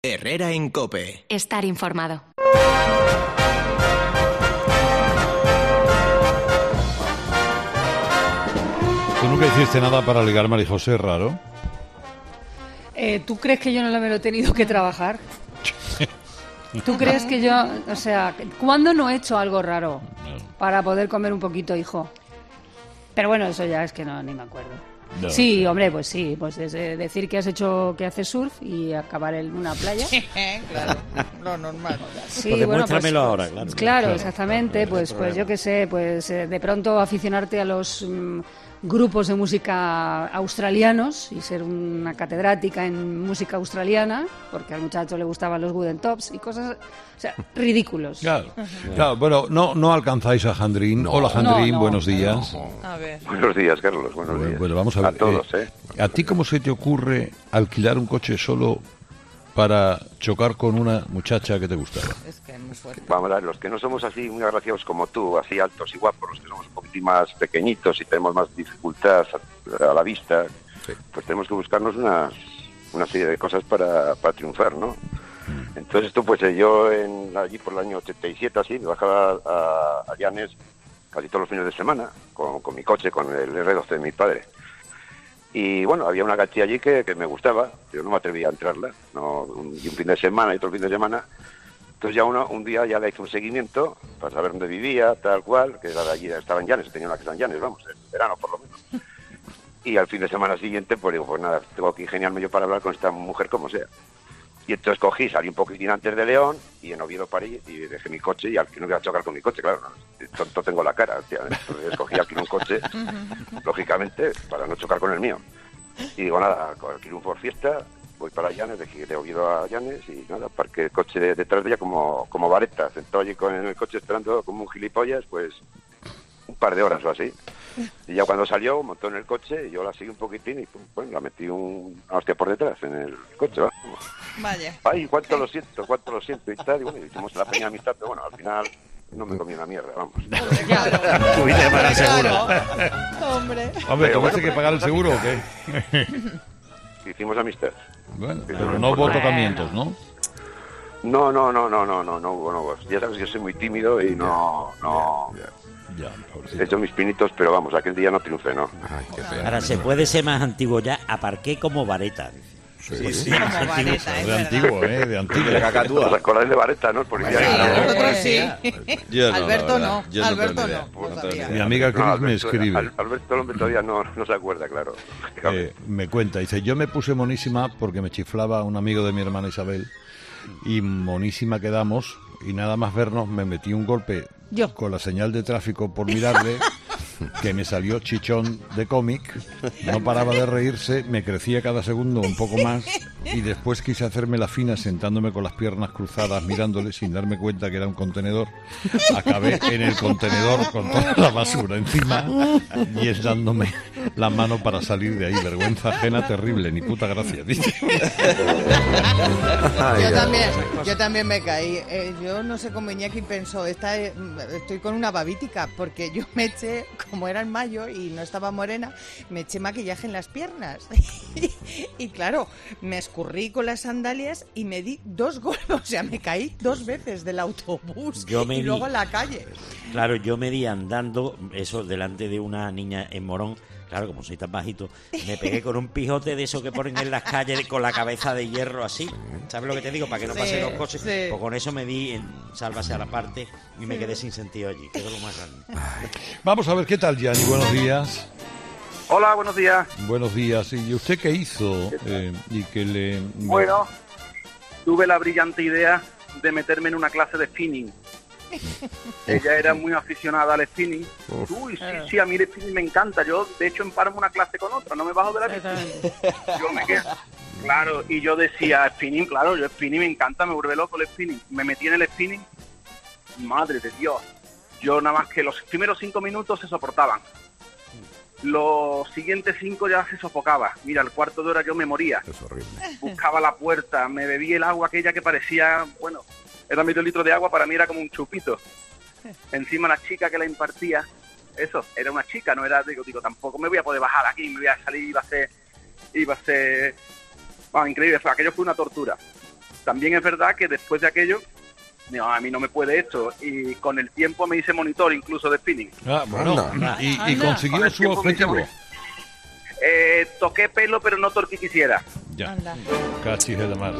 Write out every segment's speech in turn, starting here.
Herrera en COPE. Estar informado. ¿Tú nunca hiciste nada para ligar, María José, raro? ¿Tú crees que yo no me lo he tenido que trabajar? ¿Tú crees que yo, o sea, cuándo no he hecho algo raro para poder comer un poquito, hijo? Pero bueno, eso ya es que no, ni me acuerdo. No, sí, hombre, pues sí, pues desde decir que haces surf y acabar en una playa. Claro, lo normal. Sí, pues demuéstramelo ahora, claro. Claro, exactamente, pues yo qué sé, pues de pronto aficionarte a los grupos de música australianos y ser una catedrática en música australiana, porque al muchacho le gustaban los Wooden Tops y cosas, o sea, ridículos. Claro, bueno, no alcanzáis a Jandrín. No. Hola, Jandrín, buenos días. No. A ver. Buenos días, Carlos, buenos días. Bueno, vamos a ver. A todos, ¿A ti cómo se te ocurre alquilar un coche solo para chocar con una muchacha que te gustaba? Es que es muy fuerte. Vamos a ver, los que no somos así muy agraciados como tú, así altos y guapos, los que somos un poquitín más pequeñitos y tenemos más dificultad a la vista, sí, pues tenemos que buscarnos una serie de cosas para triunfar, ¿no? Entonces esto, pues yo allí por el año 87, así, me bajaba a Llanes casi todos los fines de semana con mi coche, con el R12 de mi padre. Y bueno, había una gatilla allí que me gustaba, yo no me atrevía a entrarla, y un fin de semana y otro fin de semana. Entonces ya un día ya le hice un seguimiento para saber dónde vivía, tal cual, que era de allí, estaba en Llanes, tenía una casa en Llanes, vamos, en verano por lo menos. Y al fin de semana siguiente, pues digo, pues nada, tengo que ingeniarme yo para hablar con esta mujer como sea. Y entonces salí un poquitín antes de León y en Oviedo parí y dejé mi coche y al que no iba a chocar con mi coche, claro, tonto tengo la cara, tía, entonces escogí alquilar un coche, lógicamente, para no chocar con el mío. Y digo, nada, alquilé un Ford Fiesta, voy para Llanes, de Oviedo a Llanes y nada, parqué el coche detrás de ella como vareta, sentado allí en el coche esperando como un gilipollas, pues un par de horas o así. Y ya cuando salió, montó en el coche y yo la seguí un poquitín y pues, la metí una hostia por detrás en el coche, ¿va? Vaya. Ay, cuánto lo siento y tal. Y bueno, hicimos la pequeña amistad, pero bueno, al final no me comí una mierda, vamos. Tuviste que pagar el seguro. Hombre, ¿tuviste que pagar el seguro o qué? Hicimos amistad. Bueno, pero no hubo tocamientos, ¿no? No hubo. Ya sabes que soy muy tímido y no. Ya, he hecho mis pinitos, pero vamos, aquel día no triunfé, ¿no? Ay, qué pena. Ahora se puede ser más antiguo ya, aparqué como vareta. Sí, como vareta, de antiguo, de antiguo. De Cacatúa. ¿Os acordáis de Vareta, no? El policía. Nosotros sí. Alberto no. Alberto no. Mi amiga Cris me escribe. Alberto el hombre todavía no se acuerda, claro. Me cuenta, dice, yo me puse monísima porque me chiflaba un amigo de mi hermana Isabel y monísima quedamos y nada más vernos me metí un golpe con la señal de tráfico por mirarle que me salió chichón de cómic, no paraba de reírse, me crecía cada segundo un poco más y después quise hacerme la fina sentándome con las piernas cruzadas mirándole sin darme cuenta que era un contenedor. Acabé en el contenedor con toda la basura encima y es dándome la mano para salir de ahí. Vergüenza ajena terrible, ni puta gracia, dice. Yo también me caí. Yo no sé cómo Iñaki pensó, estoy con una babítica porque yo me eché, como era en mayo y no estaba morena, me eché maquillaje en las piernas. Y claro, me escurrí con las sandalias y me di 2 golpes, o sea, me caí 2 veces del autobús y luego en la calle. Claro, yo me di andando, eso, delante de una niña en Morón. Claro, como soy tan bajito, me pegué con un pijote de eso que ponen en las calles con la cabeza de hierro así. ¿Sabes lo que te digo? Para que no pasen los coches. Sí. Pues con eso me di en sálvase a la parte y me quedé sin sentido allí. Quedó lo más grande. Vamos a ver qué tal, Gianni. Buenos días. Hola, buenos días. Buenos días. ¿Y usted qué hizo? Bueno, tuve la brillante idea de meterme en una clase de spinning. Ella era muy aficionada al spinning. Uy, sí, a mí el spinning me encanta. Yo, de hecho, emparmo una clase con otra, no me bajo de la bici. Yo me quedo. Claro, y yo decía, spinning, claro, yo spinning me encanta, me vuelve loco el spinning. Me metí en el spinning, madre de Dios. Yo nada más que los primeros 5 minutos se soportaban. Los siguientes 5 ya se sofocaba. Mira, el cuarto de hora yo me moría. Es horrible. Buscaba la puerta, me bebí el agua aquella que parecía, bueno, era medio litro de agua, para mí era como un chupito. Encima la chica que la impartía, eso, era una chica, no era, digo, tampoco me voy a poder bajar aquí, me voy a salir, iba a ser, bueno, increíble, aquello fue una tortura. también es verdad que después de aquello, no, a mí no me puede esto, y con el tiempo me hice monitor incluso de spinning. Bueno, y consiguió su objetivo. Toqué pelo, pero no todo el que quisiera. Ya, cachis de la mar.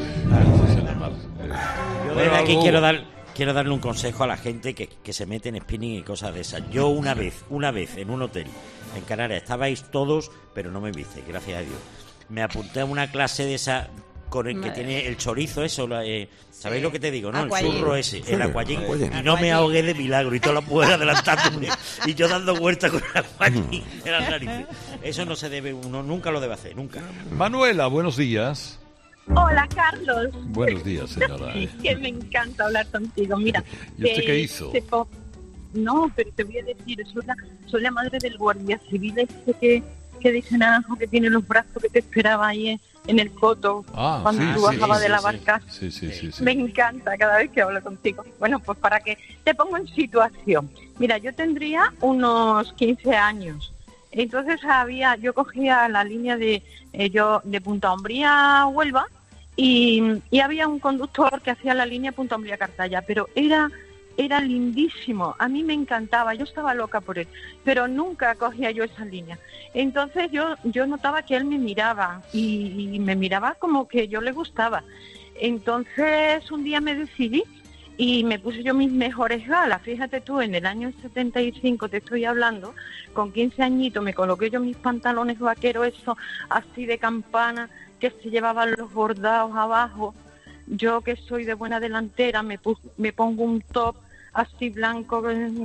Yo desde aquí quiero darle un consejo a la gente que se mete en spinning y cosas de esas. Yo una vez en un hotel en Canarias, estabais todos, pero no me visteis, gracias a Dios. Me apunté a una clase de esa con el que tiene el chorizo, eso, ¿sabéis lo que te digo, no? Aquagym. El churro ese, el aquagym. Y no me ahogué de milagro y toda la mujer adelantándome y yo dando vueltas con el aquagym en las narices. Eso no se debe, uno nunca lo debe hacer, nunca. Manuela, buenos días. Hola, Carlos. Buenos días, señora. Que me encanta hablar contigo. Mira, ¿y usted qué hizo? No, pero te voy a decir, soy la madre del guardia civil este que dice Naranjo, que tiene los brazos, que te esperaba ahí en el coto cuando tú bajabas de la barca. Sí. Me encanta cada vez que hablo contigo. Bueno, pues para que te pongo en situación. Mira, yo tendría unos 15 años. Entonces yo cogía la línea de Punta Umbría a Huelva y había un conductor que hacía la línea Punta Umbría a Cartaya, pero era lindísimo, a mí me encantaba, yo estaba loca por él, pero nunca cogía yo esa línea. Entonces yo notaba que él me miraba y me miraba como que yo le gustaba. Entonces un día me decidí y me puse yo mis mejores galas. Fíjate tú, en el año 75 te estoy hablando, con 15 añitos me coloqué yo mis pantalones vaqueros, esos así de campana, que se llevaban los bordados abajo. Yo, que soy de buena delantera, me pongo un top así blanco,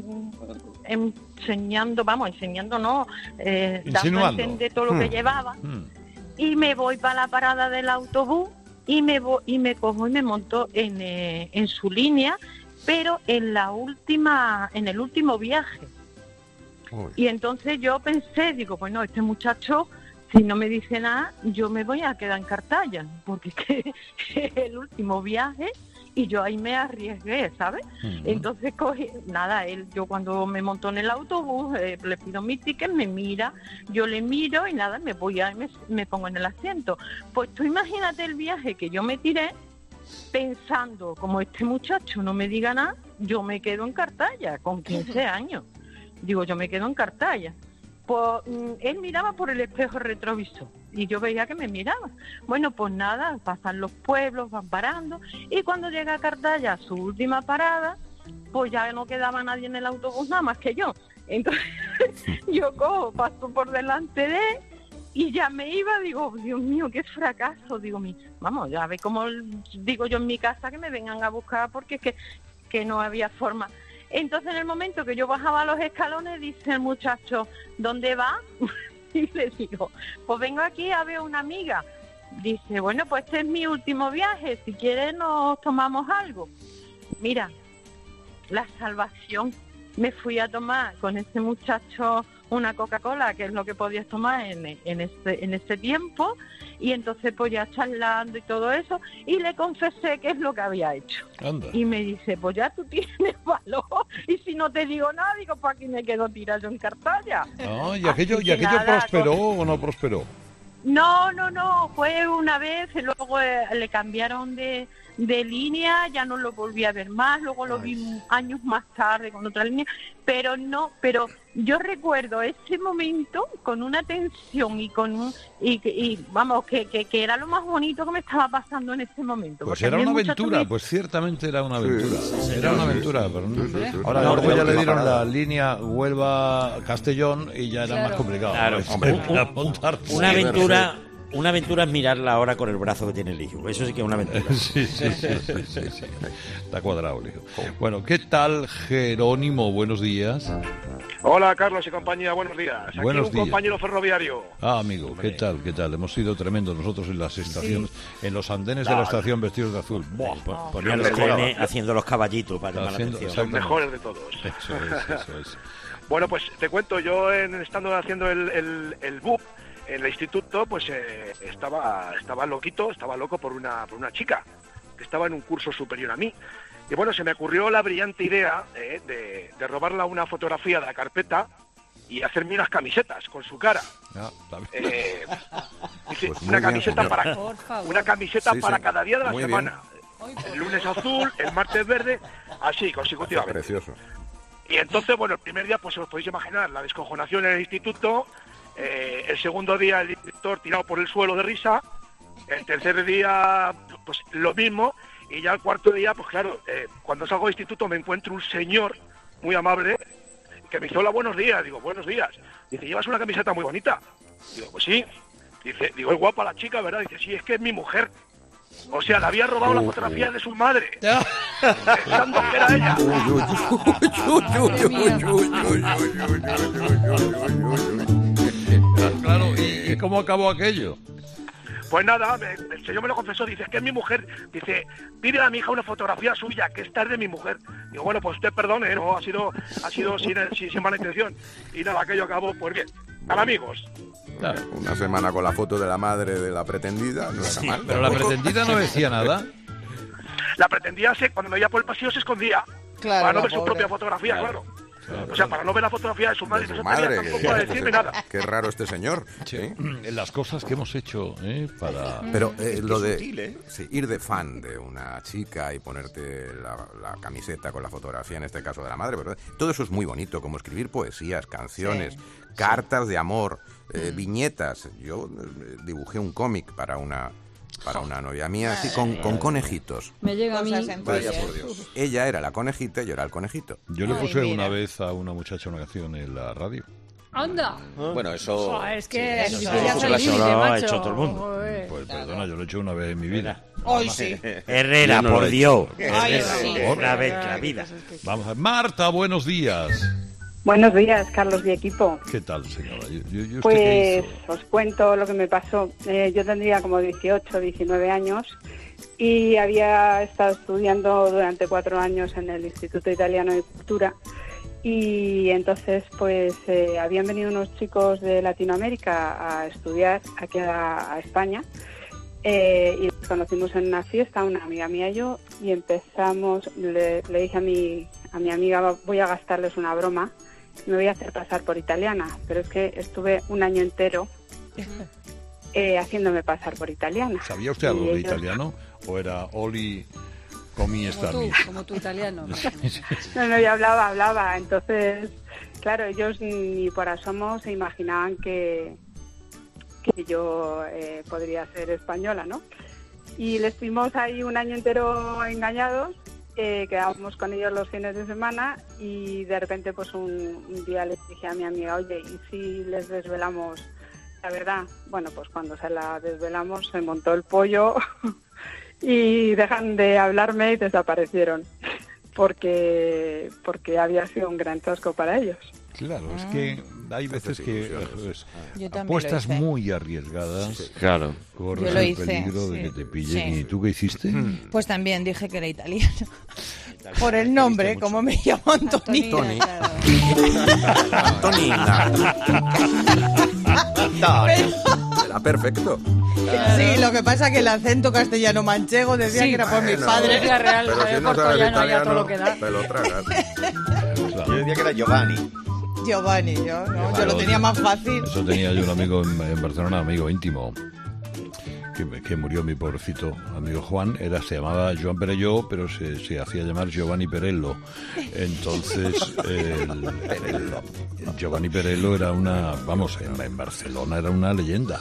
enseñando dando a entender todo lo que llevaba. Y me voy para la parada del autobús y me cojo y me monto en su línea, pero en el último viaje. Y entonces yo pensé, digo, bueno, este muchacho, si no me dice nada, yo me voy a quedar en Cartaya, porque es que es el último viaje y yo ahí me arriesgué, ¿sabes? Entonces yo cuando me monto en el autobús, le pido mi ticket, me mira, yo le miro y nada, me pongo en el asiento. Pues tú imagínate el viaje que yo me tiré pensando, como este muchacho no me diga nada, yo me quedo en Cartaya con 15 años. Digo, yo me quedo en Cartaya. Pues él miraba por el espejo retrovisor y yo veía que me miraba. Bueno, pues nada, pasan los pueblos, van parando y cuando llega a Cartaya, su última parada, pues ya no quedaba nadie en el autobús nada más que yo. Entonces yo paso por delante de él y ya me iba, digo, Dios mío, qué fracaso. Digo, vamos, ya ve cómo digo yo en mi casa que me vengan a buscar porque es que no había forma. Entonces, en el momento que yo bajaba los escalones, dice el muchacho, ¿dónde va? Y le digo, pues vengo aquí a ver una amiga. Dice, bueno, pues este es mi último viaje, si quieres nos tomamos algo. Mira, la salvación. Me fui a tomar con ese muchacho una Coca-Cola, que es lo que podías tomar en ese tiempo, y entonces pues ya charlando y todo eso, y le confesé qué es lo que había hecho. Anda. Y me dice, pues ya tú tienes valor, y si no te digo nada, digo, pues aquí me quedo tirado en Cartaya. No, ¿y aquello prosperó o no prosperó? No, fue una vez, y luego le cambiaron de línea, ya no lo volví a ver más, luego lo vi años más tarde con otra línea, pero yo recuerdo ese momento con una tensión y vamos, que era lo más bonito que me estaba pasando en ese momento. Pues era una aventura, pues ciertamente era una aventura. Era una aventura, pero no. Ahora luego ya le dieron la línea Huelva-Castellón y ya era más complicado. Claro, una aventura es mirarla ahora con el brazo que tiene el hijo. Eso sí que es una aventura. Sí. Está cuadrado el hijo. Bueno, ¿qué tal, Jerónimo? Buenos días. Hola, Carlos y compañía, buenos días. Aquí buenos días. Compañero ferroviario. Amigo, ¿qué tal? Hemos sido tremendos nosotros en las estaciones, en los andenes de la estación vestidos de azul. Ponían los trenes haciendo los caballitos para llamar la atención. Los mejores de todos. Eso es. Bueno, pues te cuento, yo estando haciendo el BUP, en el instituto, pues estaba loco por una chica que estaba en un curso superior a mí. Y bueno, se me ocurrió la brillante idea de robarla una fotografía de la carpeta y hacerme unas camisetas con su cara. Pues una camiseta para cada día de la semana. El lunes azul, el martes verde, así consecutivamente. Precioso. Y entonces, bueno, el primer día, pues os podéis imaginar, la descojonación en el instituto, el segundo día el director tirado por el suelo de risa, el tercer día, pues lo mismo, y ya el cuarto día, pues claro, cuando salgo del instituto me encuentro un señor muy amable que me hizo hola, buenos días. Digo, buenos días. Dice, ¿llevas una camiseta muy bonita? Digo, pues sí. Dice, digo, es guapa la chica, ¿verdad? Dice, sí, es que es mi mujer. O sea, le había robado la fotografía de su madre. Pensando que era ella. Claro, ¿y cómo acabó aquello? Pues nada, el señor me lo confesó, dice, es que es mi mujer. Dice, pide a mi hija una fotografía suya, que esta es de mi mujer. Digo, bueno, pues usted perdone, no, ha sido sin mala intención. Y nada, aquello acabó, pues bien, tan amigos. Claro. Una semana con la foto de la madre de la pretendida, no está mal. Pero la pretendida no decía nada. La pretendida, cuando me iba por el pasillo, se escondía. Claro, para no ver su propia fotografía, claro. O sea, para no ver la fotografía de su madre, no se tenía tampoco a decirme nada. Qué raro este señor. Sí. Las cosas que hemos hecho para... Pero lo de sutil, sí, ir de fan de una chica y ponerte la camiseta con la fotografía, en este caso de la madre, ¿verdad? Todo eso es muy bonito, como escribir poesías, canciones, cartas de amor, viñetas. Yo dibujé un cómic para una novia mía, así con conejitos. Me llega a mí. Vaya por Dios. Ella era la conejita y yo era el conejito. Yo le puse una vez a una muchacha una canción en la radio. ¡Anda! Bueno, eso... Es que eso lo ha hecho todo el mundo. Pues perdona, yo lo he hecho una vez en mi vida. Hoy sí. Herrera, por Dios. Ay, sí. Una vez en la vida. Vamos a... Marta, buenos días. Buenos días, Carlos y equipo. ¿Qué tal, señora? Pues os cuento lo que me pasó. Yo tendría como 18, 19 años y había estado estudiando durante 4 años en el Instituto Italiano de Cultura y entonces pues habían venido unos chicos de Latinoamérica a estudiar aquí a España y nos conocimos en una fiesta, una amiga mía y yo, y empezamos, le dije a mi amiga, voy a gastarles una broma. Me voy a hacer pasar por italiana, pero es que estuve un año entero haciéndome pasar por italiana. ¿Sabía usted algo de italiano? ¿O era Oli comí esta mí? Como tú italiano. No, yo hablaba. Entonces, claro, ellos ni por asomo se imaginaban que yo podría ser española, ¿no? Y les fuimos ahí un año entero engañados. Quedábamos con ellos los fines de semana y de repente pues un día les dije a mi amiga, oye, ¿y si les desvelamos la verdad? Bueno, pues cuando se la desvelamos se montó el pollo y dejan de hablarme y desaparecieron porque había sido un gran chasco para ellos. Claro, es que hay veces que apuestas muy arriesgadas. Sí, claro. Corres el peligro de que te pillen. ¿Y tú qué hiciste? Pues también dije que era italiano. Por el nombre, como me llamo Antonina. Antonina. Era perfecto. Sí, lo que pasa es que el acento castellano manchego decía que era por mis padres. Pero si no sabes italiano, te lo tragas. Yo decía que era Giovanni. Yo lo tenía más fácil. Eso tenía yo un amigo en Barcelona, amigo íntimo, que murió, mi pobrecito amigo Juan. Se llamaba Joan Perelló, pero se hacía llamar Giovanni Perello. Entonces, Giovanni Perello era en Barcelona era una leyenda.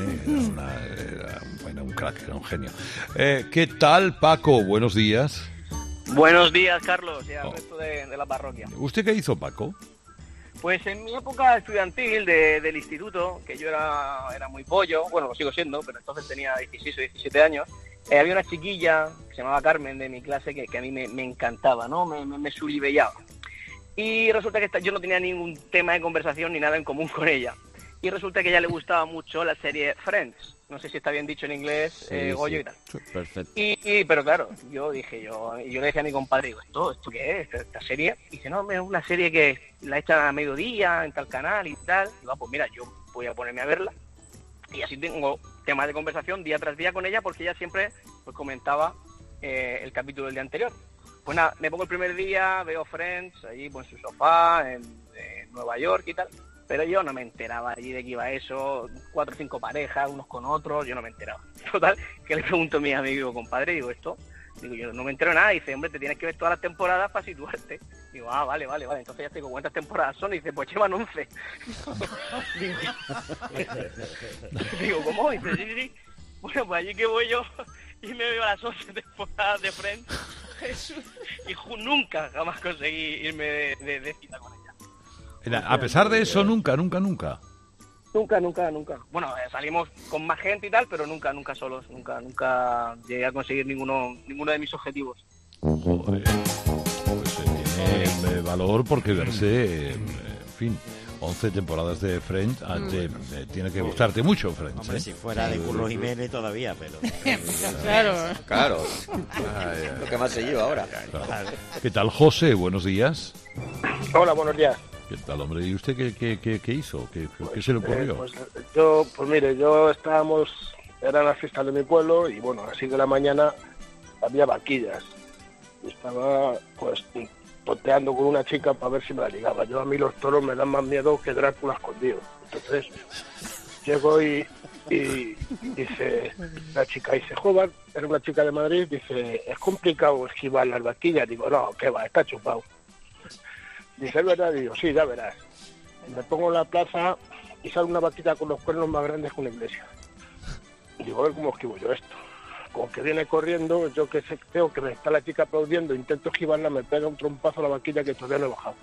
Era un crack, era un genio. ¿Qué tal, Paco? Buenos días. Buenos días, Carlos, y al resto de la parroquia. ¿Usted qué hizo, Paco? Pues en mi época estudiantil del instituto, que yo era muy pollo, bueno, lo sigo siendo, pero entonces tenía 16 o 17 años, había una chiquilla que se llamaba Carmen de mi clase que a mí me encantaba, ¿no? Me sulibellaba. Y resulta que yo no tenía ningún tema de conversación ni nada en común con ella. Y resulta que a ella le gustaba mucho la serie Friends. No sé si está bien dicho en inglés, Goyo y tal. Perfecto. Pero claro, yo le decía a mi compadre, digo, ¿esto qué es? ¿Esta serie? Y dice, no, es una serie que la echan a mediodía en tal canal y tal. Y digo, pues mira, yo voy a ponerme a verla. Y así tengo temas de conversación día tras día con ella, porque ella siempre pues comentaba el capítulo del día anterior. Pues nada, me pongo el primer día, veo Friends allí pues, en su sofá, en Nueva York y tal. Pero yo no me enteraba allí de que iba eso, 4 o 5 parejas, unos con otros, yo no me enteraba. Total, que le pregunto a mi amigo compadre, digo, ¿esto Digo, yo no me entero nada. Dice, hombre, te tienes que ver todas las temporadas para situarte. Digo, vale. Entonces ya te digo, ¿cuántas temporadas son? Y dice, pues llevan 11. Digo, ¿cómo? Dice, sí. Bueno, pues allí que voy yo y me veo a las 11 temporadas de Friends. Y nunca, jamás conseguí irme de cita con ella. A pesar de eso, nunca. Nunca. Bueno, salimos con más gente y tal, pero nunca solos. Nunca llegué a conseguir ninguno de mis objetivos. Joder, pues tiene valor porque verse, en fin, 11 temporadas de Friends, tiene que gustarte mucho Friends. Hombre, si fuera de Curro Jiménez todavía, pero... Claro. Lo que más sé yo ahora. Claro. ¿Qué tal, José? Buenos días. Hola, buenos días. ¿Qué tal, hombre? ¿Y usted qué hizo? ¿Qué se le ocurrió? Era la fiesta de mi pueblo y bueno, a las 6 de la mañana había vaquillas. Y estaba pues tonteando con una chica para ver si me la ligaba. A mí los toros me dan más miedo que Drácula escondido. Entonces llego y dice la chica, dice, joder, era una chica de Madrid, dice, es complicado esquivar las vaquillas. Digo, no, qué va, está chupado. Dice, ¿es verdad? Digo, sí, ya verás. Me pongo en la plaza y sale una vaquilla con los cuernos más grandes que una iglesia. Digo, a ver cómo esquivo yo esto. Como que viene corriendo, yo que sé, creo que me está la chica aplaudiendo, intento esquivarla, me pega un trompazo a la vaquilla que todavía no he bajado.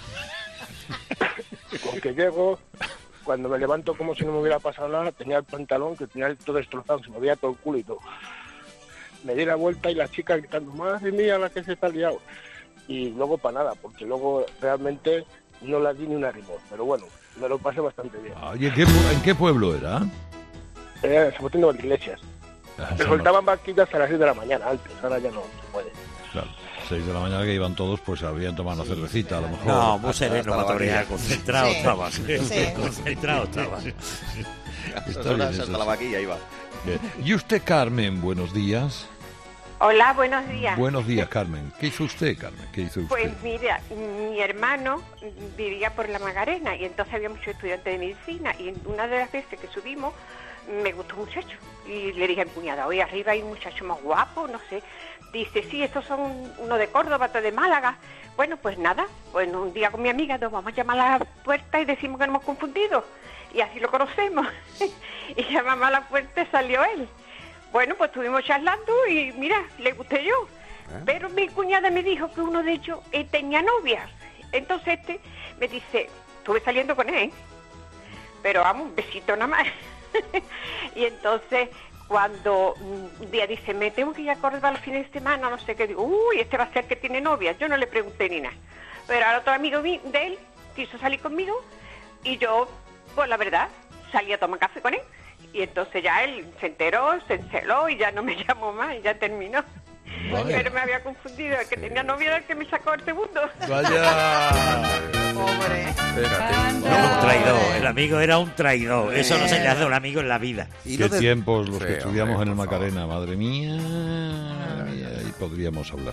Con que llego, cuando me levanto como si no me hubiera pasado nada, tenía el pantalón que tenía todo destrozado, se me veía todo el culo y todo. Me di la vuelta y la chica gritando, madre mía, la que se está liado. Y luego para nada, porque luego realmente no la di ni una rimón. Pero bueno, me lo pasé bastante bien. ¿Y en qué pueblo era? Era San Martín de Iglesias. Me soltaban vaquillas a las 6 de la mañana, antes, ahora ya no se puede. Claro, 6 de la mañana que iban todos, pues habían tomado una cervecita, a lo mejor. No, muy sereno, Matoria, concentrado sí. estaba. Sí. Concentrado estaba. Está bien, hasta la vaquilla iba. ¿Y usted, Carmen, buenos días? Hola, buenos días. Buenos días, Carmen. ¿Qué hizo usted, Carmen? ¿Qué hizo usted? Pues mira, mi hermano vivía por La Magarena y entonces había muchos estudiantes de medicina y en una de las veces que subimos me gustó un muchacho y le dije a mi cuñada, oye, arriba hay un muchacho más guapo, no sé. Dice, sí, estos son uno de Córdoba, otro de Málaga. Bueno, pues nada, pues un día con mi amiga nos vamos a llamar a la puerta y decimos que nos hemos confundido y así lo conocemos. Y llamamos a la puerta y salió él. Bueno, pues estuvimos charlando y mira, le gusté yo. Pero mi cuñada me dijo que uno de ellos tenía novia. Entonces me dice, estuve saliendo con él, pero vamos, un besito nada más. Y entonces cuando un día dice, me tengo que ir a Córdoba los fines de semana, no sé qué, digo, uy, este va a ser que tiene novia. Yo no le pregunté ni nada. Pero al otro amigo de él quiso salir conmigo y yo, pues la verdad, salí a tomar café con él. Y entonces ya él se enteró, se enceló y ya no me llamó más y ya terminó. Vale. Pero me había confundido, el que tenía novia era el que me sacó el segundo. ¡Vaya! Pobre. Un traidor, el amigo era un traidor. Eso no se le hace a un amigo en la vida. Qué tiempos los que estudiamos en el Macarena, madre mía. Ahí podríamos hablar.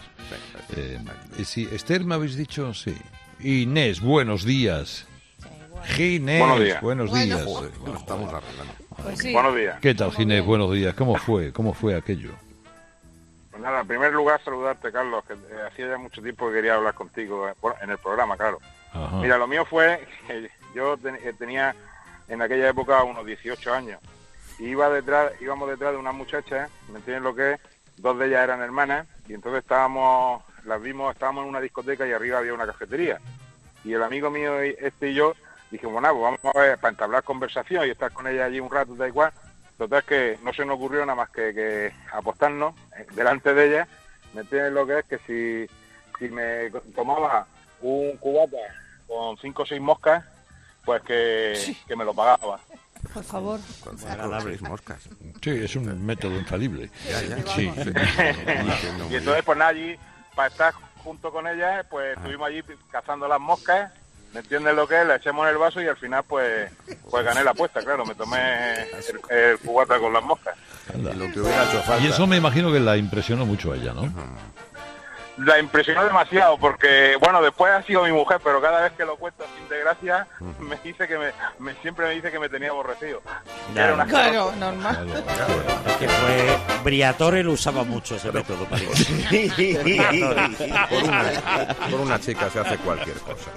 Sí, Esther, ¿me habéis dicho? Sí. Inés, buenos días. Ginés, buenos días. Bueno, estamos arreglando. Pues sí. Buenos días. ¿Qué tal, Ginés? Buenos días. ¿Cómo fue aquello? Pues nada, en primer lugar saludarte, Carlos, que hacía ya mucho tiempo que quería hablar contigo en el programa, claro. Ajá. Mira, lo mío fue que yo tenía en aquella época unos 18 años y íbamos detrás de unas muchachas, ¿me entiendes lo que es? Dos de ellas eran hermanas y entonces estábamos en una discoteca y arriba había una cafetería y el amigo mío y yo dijimos, bueno, pues vamos a ver, para entablar conversación y estar con ella allí un rato, da igual. Total que no se nos ocurrió nada más que apostarnos delante de ella, ¿me entiendes lo que es? Que si me tomaba un cubata con 5 o 6 moscas, pues que me lo pagaba. Por favor. Con 5 o 6 moscas. Sí, es un método infalible. Sí. Y entonces, pues nada, allí, para estar junto con ella, pues estuvimos allí cazando las moscas. ¿Me entiendes lo que es? Le echamos en el vaso y al final pues gané la apuesta, claro, me tomé el cubata con las moscas. Lo que hubiera hecho falta. Y eso me imagino que la impresionó mucho a ella, ¿no? la impresionó demasiado porque, bueno, después ha sido mi mujer, pero cada vez que lo cuento sin desgracia, me dice que siempre me dice que me tenía aborrecido. Claro, normal. Es que fue Briatore lo usaba mucho ese método para por una chica se hace cualquier cosa.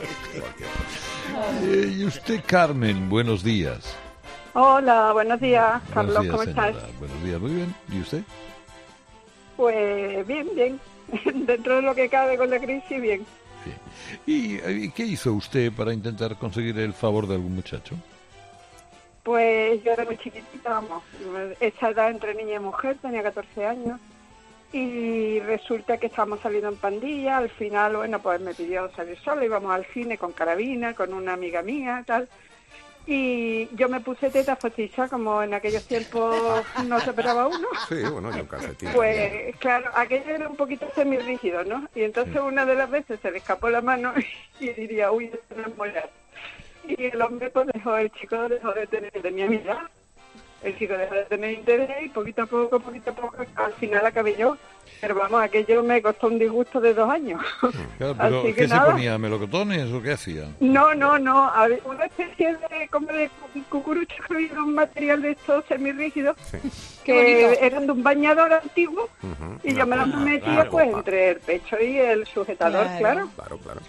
Y usted, Carmen, buenos días. Hola, buenos días, Carlos, buenos días, ¿cómo señora. estás? Buenos días, muy bien. ¿Y usted? Pues bien. Dentro de lo que cabe con la crisis, bien. Sí. ¿Y qué hizo usted para intentar conseguir el favor de algún muchacho? Pues yo era muy chiquitita, vamos, esa edad entre niña y mujer, tenía 14 años, y resulta que estábamos saliendo en pandilla. Al final, bueno, pues me pidió salir sola, íbamos al cine con carabina, con una amiga mía, tal. Y yo me puse tetas postizas, como en aquellos tiempos no se operaba uno. Sí, bueno, yo calcetín. Pues claro, aquello era un poquito semirrígido, ¿no? Y entonces una de las veces se le escapó la mano y diría, uy, esto no es mollar. Y el hombre, pues el chico dejó de tenía mi edad. El chico dejó de tener interés y poquito a poco, al final acabé yo. Pero vamos, aquello me costó un disgusto de 2 años. Claro, pero ¿qué se ponía? ¿Melocotones o qué hacía? No, había una especie de como de cucurucho que había un material de estos semirrígidos que eran de un bañador antiguo y yo me los metía pues entre el pecho y el sujetador, claro. Claro.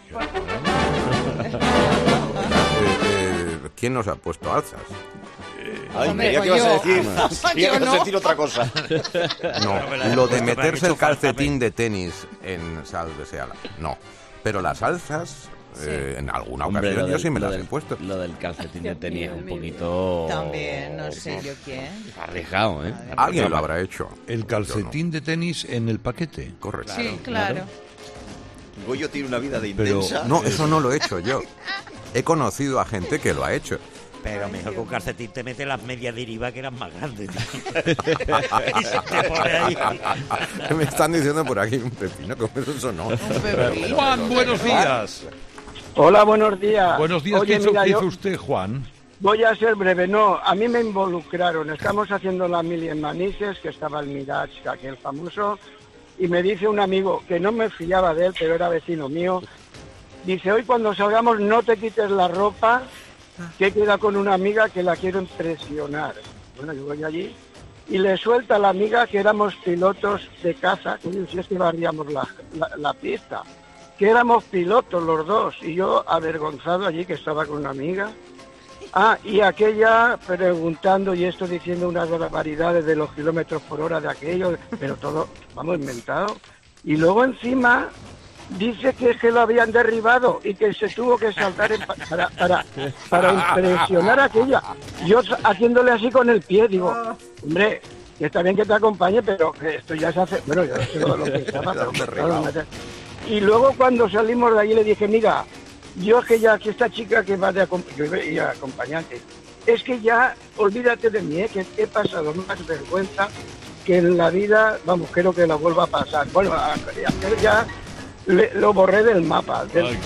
¿Quién nos ha puesto alzas? Ay, creía que ibas a decir, decir otra cosa. No, lo de meterse el calcetín de tenis en sal de seala, no. Pero las alzas, en alguna ocasión yo sí me las he puesto. Lo del calcetín de tenis es un poquito... También, no sé yo quién. Arriesgado, ¿eh? Alguien lo habrá hecho. El calcetín de tenis en el paquete. Correcto. Sí, claro. Goyo tiene una vida de intensa. No, eso no lo he hecho yo. He conocido a gente que lo ha hecho. Pero mejor con calcetín te mete las medias de Iriba que eran más grandes. Y se te pone ahí. Me están diciendo por aquí un pepino, como eso no. Juan, buenos días. Hola, buenos días. Buenos días. Oye, ¿Qué hizo usted, Juan? Voy a ser breve. No, a mí me involucraron. Estamos haciendo la mili en Manises, que estaba el Mirage, aquel famoso, y me dice un amigo, que no me fiaba de él, pero era vecino mío, dice, hoy cuando salgamos no te quites la ropa, que queda con una amiga que la quiero impresionar. Bueno, yo voy allí y le suelta a la amiga que éramos pilotos de caza, que si es que barríamos la pista, que éramos pilotos los dos, y yo avergonzado allí que estaba con una amiga. Y aquella preguntando y esto diciendo unas barbaridades de los kilómetros por hora de aquello, pero todo, vamos, inventado. Y luego encima dice que es que lo habían derribado y que se tuvo que saltar para impresionar a aquella. Yo haciéndole así con el pie, digo, hombre, que está bien que te acompañe, pero que esto ya se hace... Bueno, yo sé lo que estaba, pero... Y luego cuando salimos de ahí le dije, mira, yo es que ya que esta chica que va de acompañante, es que ya olvídate de mí, que he pasado más vergüenza que en la vida, vamos, creo que la vuelva a pasar. Bueno, ya... lo borré del mapa.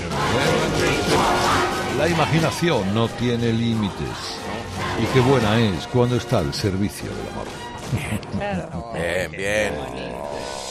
La imaginación no tiene límites. Y qué buena es cuando está al servicio del amor. Bien.